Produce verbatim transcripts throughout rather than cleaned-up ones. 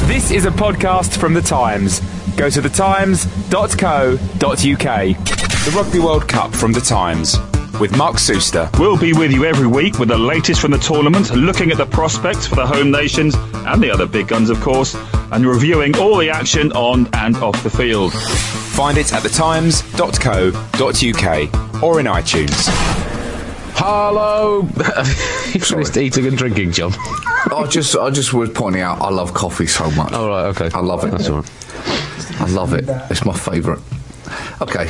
This is a podcast from The Times. Go to the times dot co dot uk. The Rugby World Cup from The Times with Mark Suster. We'll be with you every week with the latest from the tournament, looking at the prospects for the home nations and the other big guns, of course, and reviewing all the action on and off the field. Find it at the times dot co dot uk or in iTunes. Hello. You finished eating and drinking, John? I just, I just was pointing out I love coffee so much. Oh, right, okay. I love it. That's all right. I love it. It's my favourite. Okay.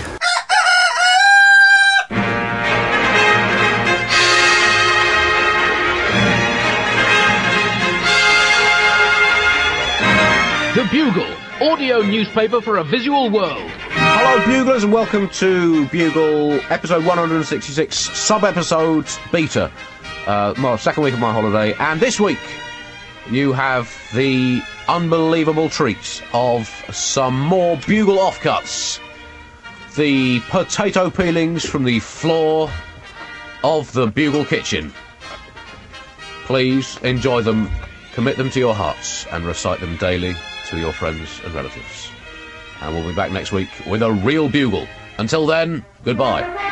The Bugle, audio newspaper for a visual world. Hello, Buglers, and welcome to Bugle, episode one hundred sixty-six, sub-episode beta. Uh, my second week of my holiday, and this week you have the unbelievable treat of some more Bugle offcuts. The potato peelings from the floor of the Bugle kitchen. Please enjoy them, commit them to your hearts, and recite them daily to your friends and relatives. And we'll be back next week with a real Bugle. Until then, goodbye.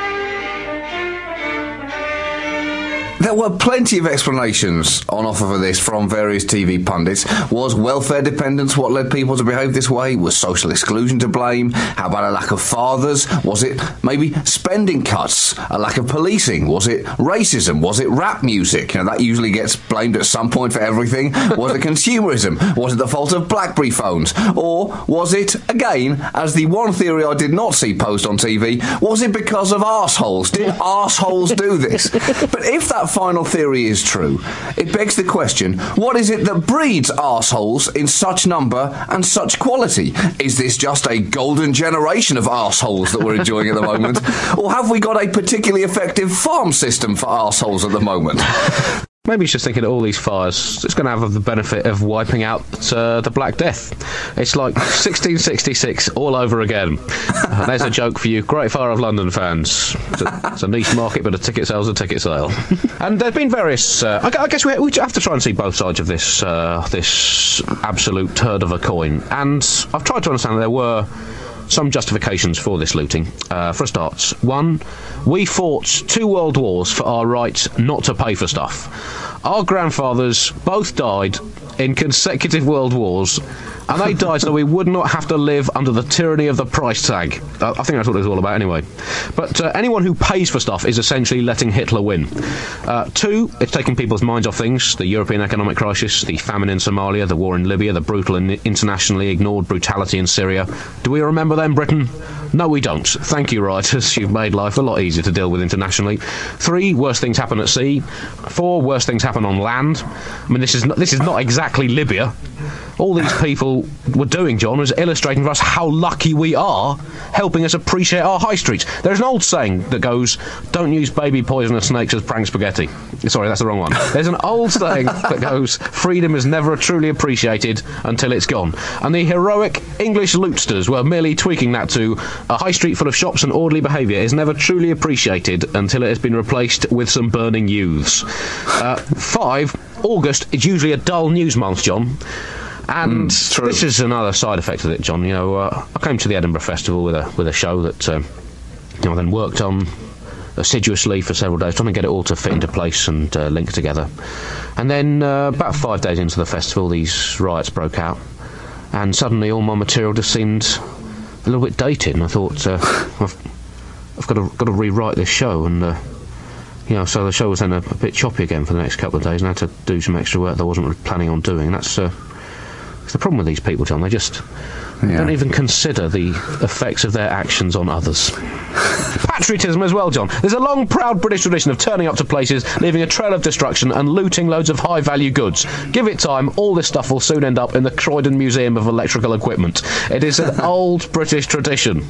There were plenty of explanations on offer for this from various T V pundits. Was welfare dependence what led people to behave this way? Was social exclusion to blame? How about a lack of fathers? Was it maybe spending cuts? A lack of policing? Was it racism? Was it rap music? You know, that usually gets blamed at some point for everything. Was it consumerism? Was it the fault of BlackBerry phones? Or was it, again, as the one theory I did not see posed on T V, was it because of arseholes? Did arseholes do this? But if that final theory is true, it begs the question, what is it that breeds arseholes in such number and such quality? Is this just a golden generation of arseholes that we're enjoying at the moment? Or have we got a particularly effective farm system for arseholes at the moment? Maybe he's just thinking that all these fires, it's going to have the benefit of wiping out uh, the Black Death. It's like sixteen sixty-six all over again. Uh, there's a joke for you, Great Fire of London fans. It's a, it's a niche market, but a ticket sale's a ticket sale. And there have been various... Uh, I, I guess we, we have to try and see both sides of this, uh, this absolute turd of a coin. And I've tried to understand that there were some justifications for this looting. Uh, for a start, one, we fought two world wars for our right not to pay for stuff. Our grandfathers both died in consecutive world wars, and they died so we would not have to live under the tyranny of the price tag. I think that's what it's all about anyway. But uh, anyone who pays for stuff is essentially letting Hitler win. Uh, two, it's taking people's minds off things. The European economic crisis, the famine in Somalia, the war in Libya, the brutal and internationally ignored brutality in Syria. Do we remember them, Britain? No, we don't. Thank you, writers. You've made life a lot easier to deal with internationally. Three, worse things happen at sea. Four, worse things happen on land. I mean, this is not, this is not exactly Libya. All these people were doing, John, was illustrating for us how lucky we are, helping us appreciate our high streets. There's an old saying that goes, don't use baby poisonous snakes as prang spaghetti. Sorry, that's the wrong one. There's an old saying that goes, freedom is never truly appreciated until it's gone. And the heroic English lootsters were merely tweaking that to a high street full of shops and orderly behaviour is never truly appreciated until it has been replaced with some burning youths. Uh, five, August is usually a dull news month, John. And mm, this is another side effect of it, John. You know, uh, I came to the Edinburgh Festival with a with a show that um, you know, I then worked on assiduously for several days, trying to get it all to fit into place and uh, link together. And then uh, about five days into the festival, these riots broke out, and suddenly all my material just seemed a little bit dated. And I thought, uh, I've I've got to got to rewrite this show, and uh, you know, so the show was then a, a bit choppy again for the next couple of days, and I had to do some extra work that I wasn't really planning on doing. And that's uh, the problem with these people, John. They just yeah. don't even consider the effects of their actions on others. Patriotism as well, John. There's a long, proud British tradition of turning up to places, leaving a trail of destruction and looting loads of high-value goods. Give it time, all this stuff will soon end up in the Croydon Museum of Electrical Equipment. It is an old British tradition.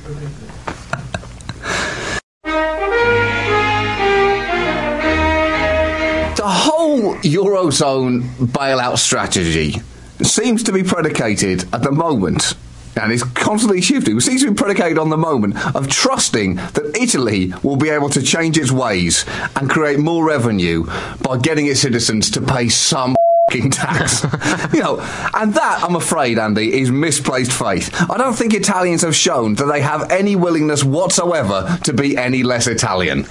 The whole Eurozone bailout strategy seems to be predicated at the moment, and is constantly shifting, it seems to be predicated on the moment of trusting that Italy will be able to change its ways and create more revenue by getting its citizens to pay some fucking tax. You know, and that, I'm afraid, Andy, is misplaced faith. I don't think Italians have shown that they have any willingness whatsoever to be any less Italian.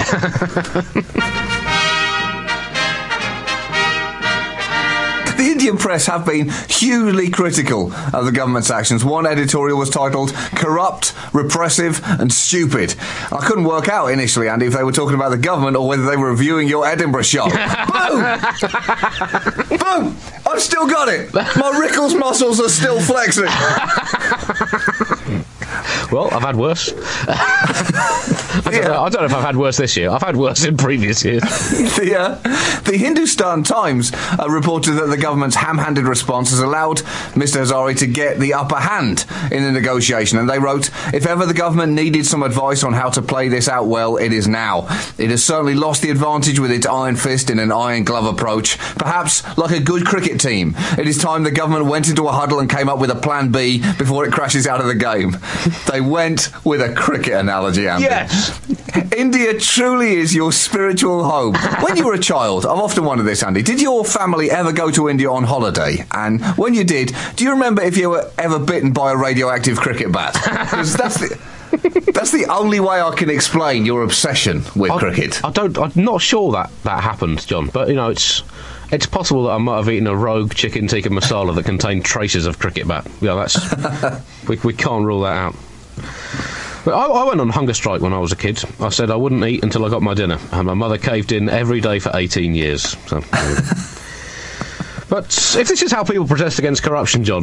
The Indian press have been hugely critical of the government's actions. One editorial was titled "Corrupt, Repressive and Stupid." I couldn't work out initially, Andy, if they were talking about the government or whether they were reviewing your Edinburgh show. Boom! Boom! I've still got it! My Rickles muscles are still flexing. Well, I've had worse. I, don't Yeah. know, I don't know if I've had worse this year. I've had worse in previous years. The, uh, the Hindustan Times uh, reported that the government's ham-handed response has allowed Mister Hazari to get the upper hand in the negotiation, and they wrote, "If ever the government needed some advice on how to play this out well, it is now. It has certainly lost the advantage with its iron fist in an iron glove approach. Perhaps like a good cricket team, it is time the government went into a huddle and came up with a plan B before it crashes out of the game." They went with a cricket analogy, Andy. Yes. India truly is your spiritual home. When you were a child, I've often wondered this, Andy, did your family ever go to India on holiday? And when you did, do you remember if you were ever bitten by a radioactive cricket bat? Because that's the... That's the only way I can explain your obsession with I, cricket. I don't. I'm not sure that that happened, John. But you know, it's it's possible that I might have eaten a rogue chicken tikka masala that contained traces of cricket bat. Yeah, that's we we can't rule that out. But I, I went on hunger strike when I was a kid. I said I wouldn't eat until I got my dinner, and my mother caved in every day for eighteen years. So, but if this is how people protest against corruption, John.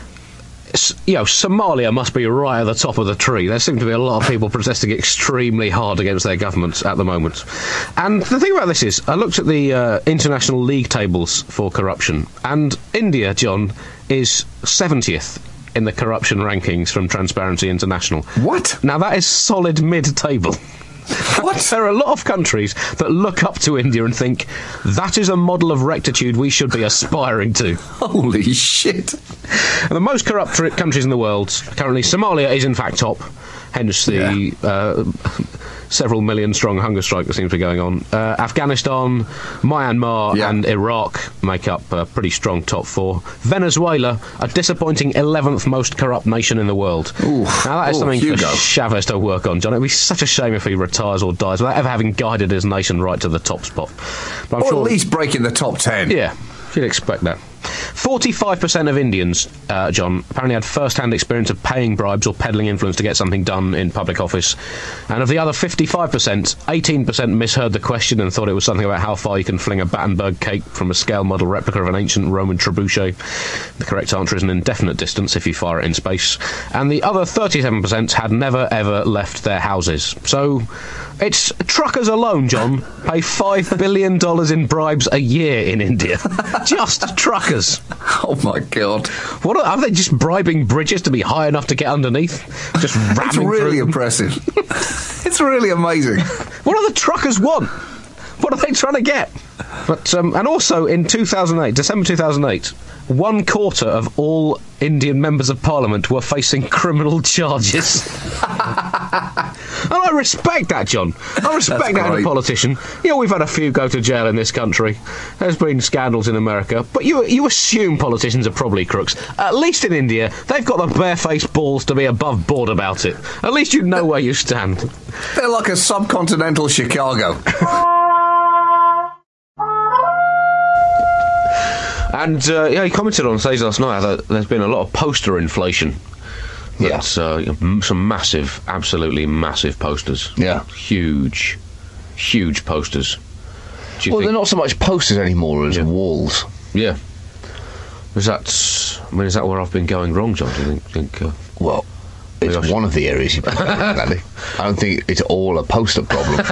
You know, Somalia must be right at the top of the tree. There seem to be a lot of people protesting extremely hard against their governments at the moment. And the thing about this is, I looked at the uh, international league tables for corruption, and India, John, is seventieth in the corruption rankings from Transparency International. What? Now, that is solid mid-table. What? There are a lot of countries that look up to India and think, that is a model of rectitude we should be aspiring to. Holy shit. And the most corrupt tr- countries in the world, currently Somalia is in fact top, hence the Yeah. uh, several million strong hunger strike that seems to be going on. Uh, Afghanistan, Myanmar Yeah. and Iraq make up a pretty strong top four. Venezuela, a disappointing eleventh most corrupt nation in the world. Ooh. Now that is Ooh, something Hugo. for Chavez to work on, John. It would be such a shame if he retires or dies without ever having guided his nation right to the top spot. But I'm Or sure at least breaking the top ten. yeah, you'd expect that. forty-five percent of Indians, uh, John, apparently had first-hand experience of paying bribes or peddling influence to get something done in public office. And of the other fifty-five percent, eighteen percent misheard the question and thought it was something about how far you can fling a Battenberg cake from a scale model replica of an ancient Roman trebuchet. The correct answer is an indefinite distance if you fire it in space. And the other thirty-seven percent had never, ever left their houses. So it's truckers alone, John, pay five billion dollars in bribes a year in India. Just truckers. Oh my god. What are, are they just bribing bridges to be high enough to get underneath? Just ramming It's really through them? impressive. It's really amazing. What do the truckers want? What are they trying to get? But um, and also in two thousand eight, December two thousand eight, one quarter of all Indian members of Parliament were facing criminal charges. And I respect that, John. I respect That's that in a great. politician. You know, we've had a few go to jail in this country. There's been scandals in America, but you you assume politicians are probably crooks. At least in India, they've got the barefaced balls to be above board about it. At least you know where you stand. They're like a subcontinental Chicago. And uh, yeah, he commented on stage last night that there's been a lot of poster inflation. Yeah. That's uh, m- some massive, absolutely massive posters. Yeah. Huge, huge posters. Do you Well, think, they're not so much posters anymore as Yeah. walls. Yeah. Is that? I mean, is that where I've been going wrong, John? Do you think? think uh, Well, it's Maybe I one of the areas you've been going wrong, Andy. I don't think it's all a poster problem.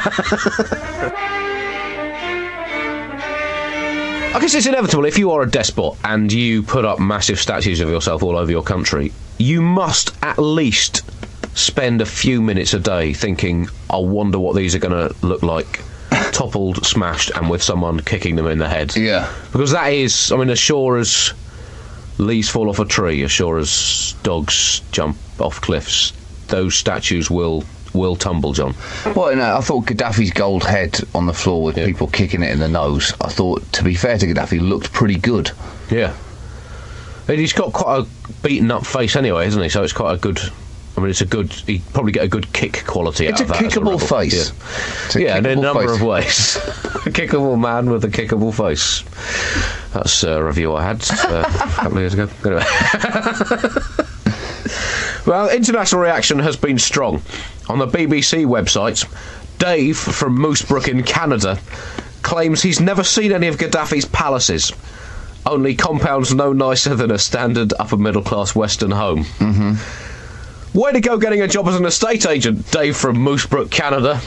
I guess it's inevitable. If you are a despot and you put up massive statues of yourself all over your country, you must at least spend a few minutes a day thinking, I wonder what these are going to look like, toppled, smashed, and with someone kicking them in the head. Yeah. Because that is, I mean, as sure as leaves fall off a tree, as sure as dogs jump off cliffs, those statues will will tumble, John. Well, no, I thought Gaddafi's gold head on the floor with Yeah. people kicking it in the nose, I thought, to be fair to Gaddafi, looked pretty good. Yeah. And he's got quite a beaten-up face anyway, isn't he? So it's quite a good... I mean, it's a good... He'd probably get a good kick quality It's out a of that. as kickable rebel. face. Yeah, It's a yeah, in a kickable number face. of ways. A kickable man with a kickable face. That's a review I had uh, a couple of years ago. Anyway. Well, international reaction has been strong. On the B B C website, Dave from Moosebrook in Canada claims he's never seen any of Gaddafi's palaces. Only compounds no nicer than a standard upper-middle-class Western home. Mm-hmm. Way to go getting a job as an estate agent, Dave from Moosebrook, Canada.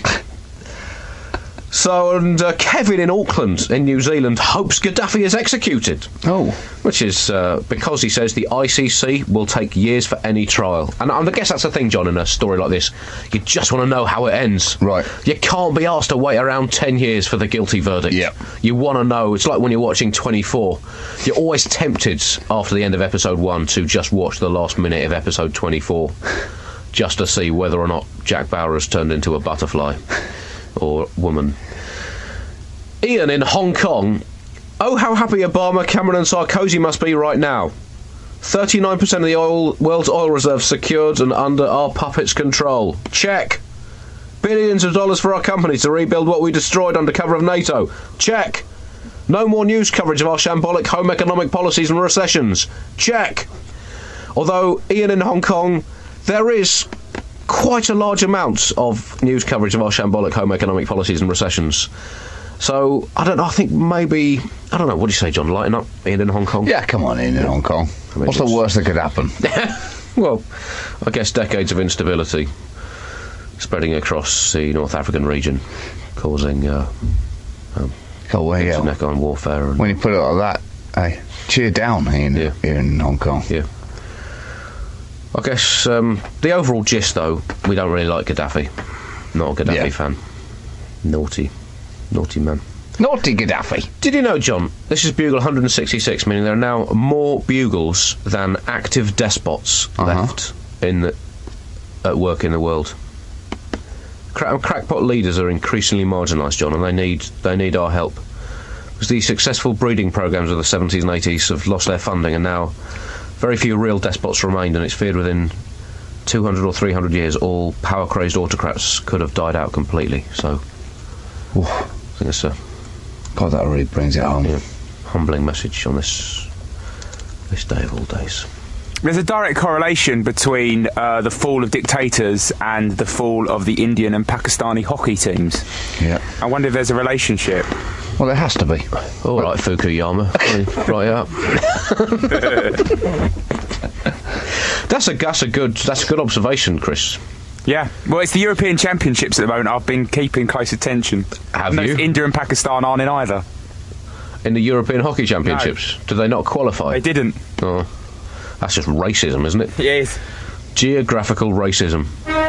So, and uh, Kevin in Auckland, in New Zealand, hopes Gaddafi is executed. Oh. Which is uh, because he says the I C C will take years for any trial. And I guess that's the thing, John, in a story like this. You just want to know how it ends. Right. You can't be asked to wait around ten years for the guilty verdict. Yep. You want to know. It's like when you're watching twenty-four. You're always tempted, after the end of episode one, to just watch the last minute of episode twenty-four. Just to see whether or not Jack Bauer has turned into a butterfly. Or woman. Ian in Hong Kong. Oh, how happy Obama, Cameron and Sarkozy must be right now. thirty-nine percent of the oil, world's oil reserves secured and under our puppets' control. Check. Billions of dollars for our companies to rebuild what we destroyed under cover of NATO. Check. No more news coverage of our shambolic home economic policies and recessions. Check. Although, Ian in Hong Kong, there is quite a large amount of news coverage of our shambolic home economic policies and recessions. So, I don't know, I think maybe... I don't know, what do you say, John? Lighten up, Ian in Hong Kong? Yeah, come on in in Hong Kong. mean, What's the it's- worst that could happen? Well, I guess decades of instability spreading across the North African region, causing uh, Oh, well, yeah. neck-on warfare. And, When you put it like that, hey, cheer down in, Yeah. here in Hong Kong. yeah. I guess um, the overall gist, though, we don't really like Gaddafi. Not a Gaddafi Yeah. fan. Naughty. Naughty man. Naughty Gaddafi. Did you know, John, this is Bugle one hundred sixty-six, meaning there are now more bugles than active despots Uh-huh. left in the, at work in the world. Cra- crackpot leaders are increasingly marginalised, John, and they need they need our help. Because the successful breeding programmes of the seventies and eighties have lost their funding, and now very few real despots remained, and it's feared within two hundred or three hundred years all power-crazed autocrats could have died out completely. So, Oof. I think it's a God, that really brings it home. yeah, humbling message on this this day of all days. There's a direct correlation between uh, the fall of dictators and the fall of the Indian and Pakistani hockey teams. Yeah. I wonder if there's a relationship. Well, there has to be. All right, Fukuyama, right up. That's a that's a good that's a good observation, Chris. Yeah, well, it's the European Championships at the moment. I've been keeping close attention. Have no, you? India and Pakistan aren't in either. In the European Hockey Championships, do they not qualify? They didn't. Oh, that's just racism, isn't it? Yes. Geographical racism.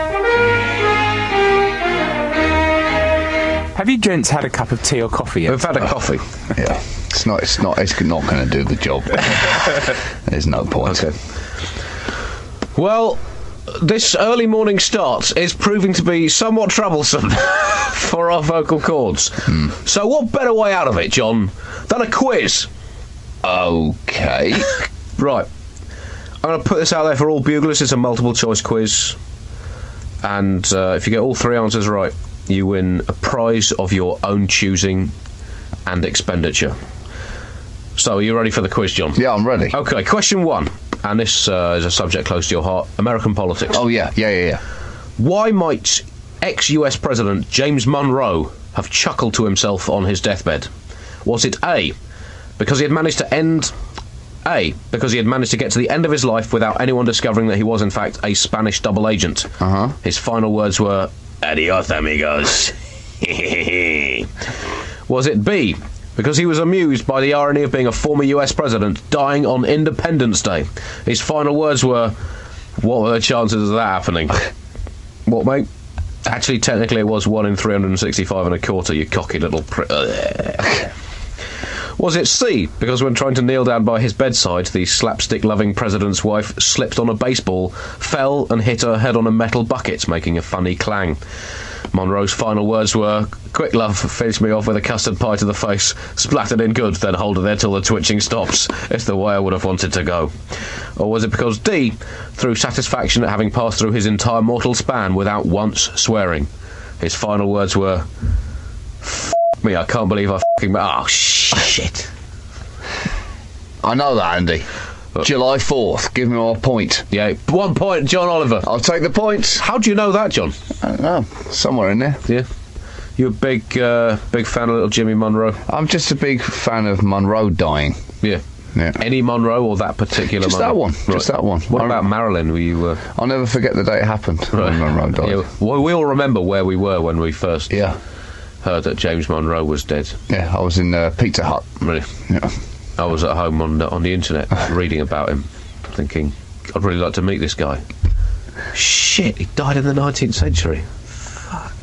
Have you gents had a cup of tea or coffee yet? We've had a coffee. Yeah. It's not. It's not. It's not going to do the job. There's no point. Okay. Well, this early morning start is proving to be somewhat troublesome for our vocal cords. Hmm. So what better way out of it, John, than a quiz? Okay. Right. I'm going to put this out there for all buglers. It's a multiple choice quiz. And uh, if you get all three answers right, you win a prize of your own choosing and expenditure. So, are you ready for the quiz, John? Yeah, I'm ready. Okay, question one. And this uh, is a subject close to your heart. American politics. Oh yeah, yeah, yeah, yeah. Why might ex-U S President James Monroe have chuckled to himself on his deathbed? Was it A, because he had managed to end... A, because he had managed to get to the end of his life without anyone discovering that he was, in fact, a Spanish double agent? Uh-huh. His final words were, adios, amigos. Was it B, because he was amused by the irony of being a former U S president dying on Independence Day? His final words were, what were the chances of that happening? What, mate? Actually, technically it was one in three hundred sixty-five and a quarter, you cocky little pri- Was it C, because when trying to kneel down by his bedside, the slapstick-loving president's wife slipped on a baseball, fell and hit her head on a metal bucket, making a funny clang? Monroe's final words were, "Quick, love, finish me off with a custard pie to the face, splat it in good, then hold it there till the twitching stops. It's the way I would have wanted to go." Or was it because D, through satisfaction at having passed through his entire mortal span without once swearing? His final words were, "F*** me, I can't believe I f***ing... Oh, shit." I know that, Andy. July fourth, give me a point. Yeah, one point, John Oliver. I'll take the points. How do you know that, John? I don't know, somewhere in there. Yeah. You a big, uh, big fan of little Jimmy Monroe? I'm just a big fan of Monroe dying. Yeah. Yeah. Any Monroe or that particular Just Monroe? that one. Right. Just that one. What I- about Marilyn? Were you... Uh... I'll never forget the day it happened when Monroe died. Yeah, well, we all remember where we were when we first Yeah. heard that James Monroe was dead. Yeah, I was in uh, Pizza Hut. Really. Yeah. I was at home on the, on the internet reading about him, thinking, I'd really like to meet this guy. Shit, he died in the nineteenth century. Fuck.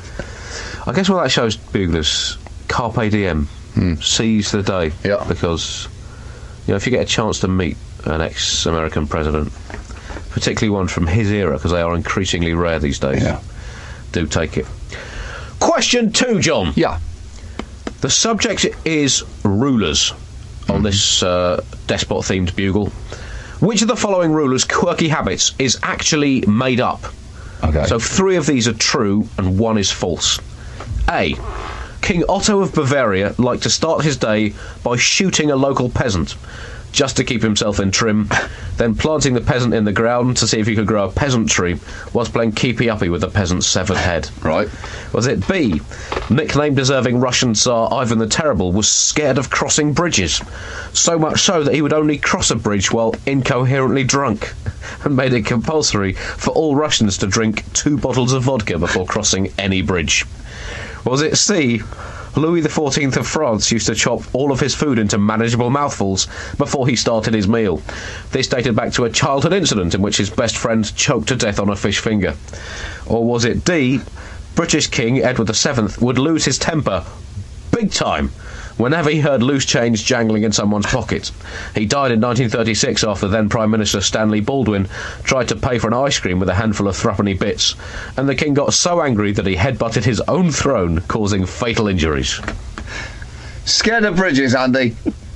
I guess what that shows, Buglers, carpe diem, Mm. seize the day. Yeah. Because, you know, if you get a chance to meet an ex-American president, particularly one from his era, because they are increasingly rare these days, Yeah. do take it. Question two, John. Yeah. The subject is rulers on this uh, despot-themed bugle. Which of the following rulers' quirky habits is actually made up? Okay. So three of these are true and one is false. A. King Otto of Bavaria liked to start his day by shooting a local peasant, just to keep himself in trim, then planting the peasant in the ground to see if he could grow a peasant tree, whilst playing keepy-uppy with the peasant's severed head. Right. Was it B? Nickname-deserving Russian Tsar Ivan the Terrible was scared of crossing bridges, so much so that he would only cross a bridge while incoherently drunk, and made it compulsory for all Russians to drink two bottles of vodka before crossing any bridge. Was it C? Louis the fourteenth of France used to chop all of his food into manageable mouthfuls before he started his meal. This dated back to a childhood incident in which his best friend choked to death on a fish finger. Or was it D? British King Edward the seventh would lose his temper big time whenever he heard loose change jangling in someone's pocket. He died in nineteen thirty-six after then Prime Minister Stanley Baldwin tried to pay for an ice cream with a handful of threepenny bits, and the king got so angry that he headbutted his own throne, causing fatal injuries. Scared of bridges, Andy.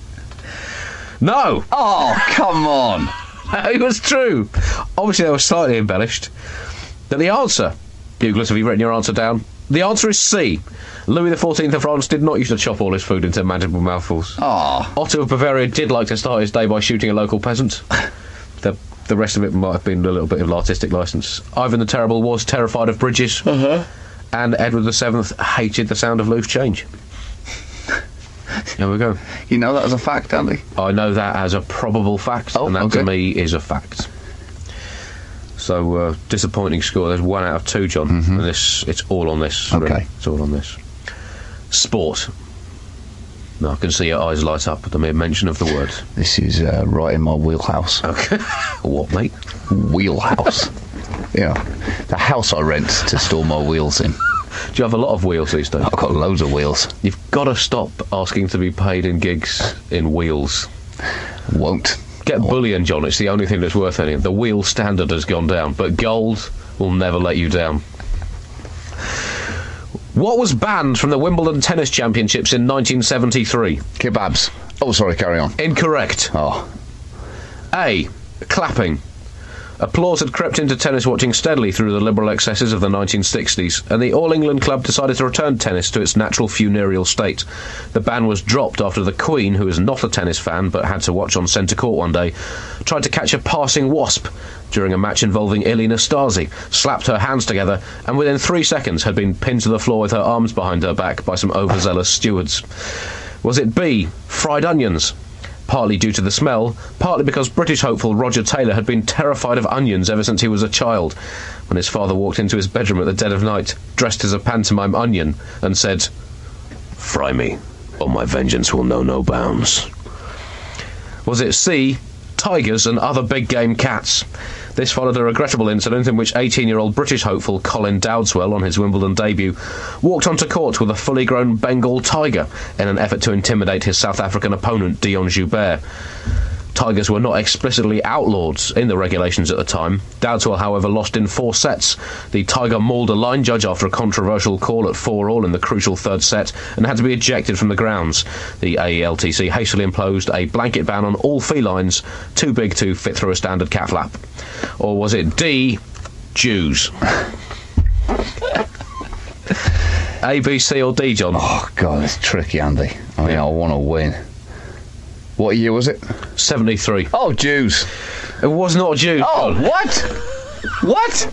No! Oh, come on. It was true. Obviously, they were slightly embellished. But the answer, Buglers, have you written your answer down? The answer is C. Louis the fourteenth of France did not used to chop all his food into manageable mouthfuls. Oh. Otto of Bavaria did like to start his day by shooting a local peasant. the the rest of it might have been a little bit of artistic licence. Ivan the Terrible was terrified of bridges. Uh-huh. And Edward the seventh hated the sound of loose change. There we go. You know that as a fact, Andy? I know that as a probable fact, Oh, and that okay. to me is a fact. So, uh, disappointing score. There's one out of two, John. Mm-hmm. And this, it's all on this. Okay. Really. It's all on this. Sport. No, I can see your eyes light up at the mere mention of the word. This is uh, right in my wheelhouse. Okay. What, mate? Wheelhouse. Yeah. The house I rent to store my wheels in. Do you have a lot of wheels these days? I've got loads of wheels. You've got to stop asking to be paid in gigs in wheels. Won't. Get bullion, John. It's the only thing that's worth anything. The wheel standard has gone down, but gold will never let you down. What was banned from the Wimbledon Tennis Championships in nineteen seventy-three? Kebabs. Oh, sorry, carry on. Incorrect. Oh. A. Clapping. Applause had crept into tennis watching steadily through the liberal excesses of the nineteen sixties, and the All England Club decided to return tennis to its natural funereal state. The ban was dropped after the Queen, who is not a tennis fan but had to watch on centre court one day, tried to catch a passing wasp during a match involving Ilie Nastase, slapped her hands together, and within three seconds had been pinned to the floor with her arms behind her back by some overzealous stewards. Was it B. Fried onions? Partly due to the smell, partly because British hopeful Roger Taylor had been terrified of onions ever since he was a child, when his father walked into his bedroom at the dead of night, dressed as a pantomime onion, and said, "Fry me, or my vengeance will know no bounds." Was it C. Tigers and other big game cats? This followed a regrettable incident in which eighteen-year-old British hopeful Colin Dowdeswell, on his Wimbledon debut, walked onto court with a fully grown Bengal tiger in an effort to intimidate his South African opponent, Dion Joubert. Tigers were not explicitly outlawed in the regulations at the time. Dowdeswell, however, lost in four sets. The Tiger mauled a line judge after a controversial call at four all in the crucial third set and had to be ejected from the grounds. The A E L T C hastily imposed a blanket ban on all felines too big to fit through a standard cat flap. Or was it D, Jews? A, B, C or D, John? Oh, God, it's tricky, Andy. I mean, I want to win. What year was it? seventy-three. Oh, Jews. It was not Jews. Oh, John. what? What?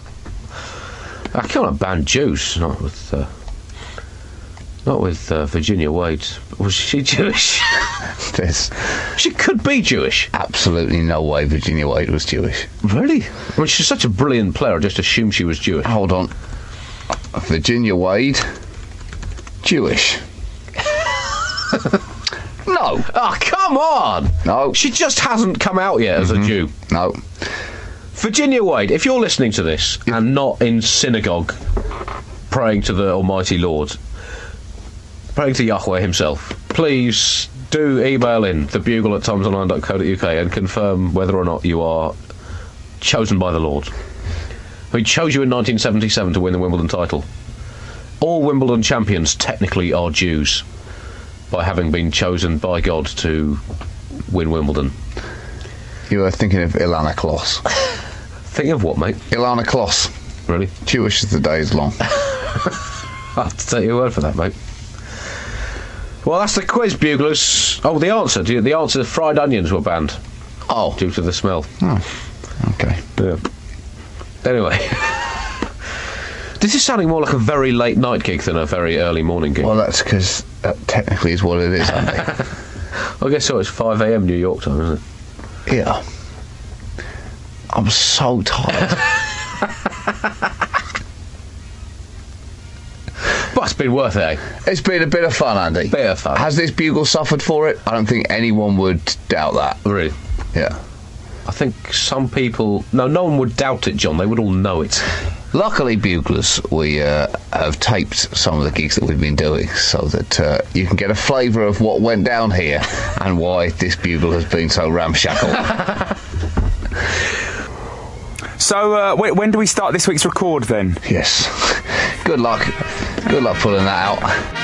I cannot ban Jews. Not with, uh, not with uh, Virginia Wade. Was she Jewish? There's She could be Jewish. absolutely no way Virginia Wade was Jewish. Really? I mean, she's such a brilliant player. I just assumed she was Jewish. Hold on. Virginia Wade, Jewish. No. Oh, come on! No. She just hasn't come out yet as Mm-hmm. a Jew. No. Virginia Wade, if you're listening to this and not in synagogue praying to the Almighty Lord, praying to Yahweh himself, please do email in thebugle at timesonline dot co dot uk and confirm whether or not you are chosen by the Lord. He chose you in nineteen seventy-seven to win the Wimbledon title. All Wimbledon champions technically are Jews, by having been chosen by God to win Wimbledon. You were thinking of Ilana Kloss. Think of what, mate? Ilana Kloss. Really? Jewish as the day is long. I'll have to take your word for that, mate. Well, that's the quiz, Buglers. Oh, the answer. The answer, fried onions were banned. Oh. Due to the smell. Oh. Okay. Yeah. Anyway. This is sounding more like a very late night gig than a very early morning gig. Well, that's because that technically is what it is, Andy. I guess so. It's five a m New York time, isn't it? Yeah. I'm so tired. But it's been worth it, eh? It's been a bit of fun, Andy. Bit of fun. Has this bugle suffered for it? I don't think anyone would doubt that. Really? Yeah. I think some people... No, no one would doubt it, John. They would all know it. Luckily, Buglers, we uh, have taped some of the gigs that we've been doing so that uh, you can get a flavour of what went down here and why this bugle has been so ramshackle. So, uh, wait, when do we start this week's record then? Yes. Good luck. Good luck pulling that out.